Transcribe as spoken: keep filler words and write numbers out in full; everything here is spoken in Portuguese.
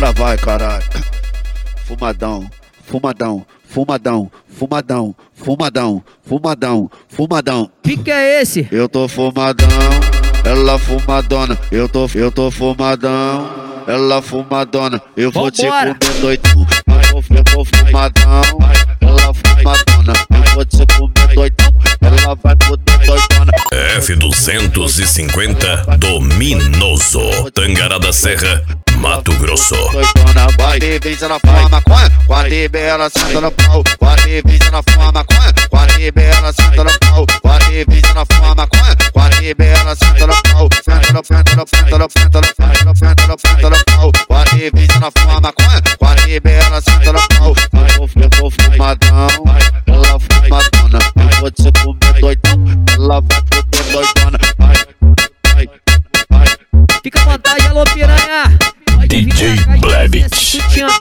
Agora vai, caralho. Fumadão, fumadão, fumadão, fumadão, fumadão, fumadão, fumadão. Que que é esse? Eu tô fumadão, ela fumadona. Eu tô, eu tô fumadão, ela fumadona. Eu vou te Vambora. comer doidão. Eu tô fumadão, ela fumadona. Eu vou te comer doidão. Ela vai poder doidona. F duzentos e cinquenta Dominoso, Tangará da Serra, Mato Grosso. Doidona, vai. Quatro ela fuma maconha, quatro ela senta no pau. Quatro ela fuma maconha, quatro ela senta no pau. Quatro ela fuma maconha, quatro ela senta no pau. Senta no, senta no, senta no, senta no, senta no, senta no, senta no pau. Quatro ela fuma maconha, quatro ela senta no pau. Eu tô fumadão, ela fumadona. Eu vou te comer doidão, ela vai poder doidona. Vai, vai, vai. Fica à vontade, alô piranha. D J Blevich.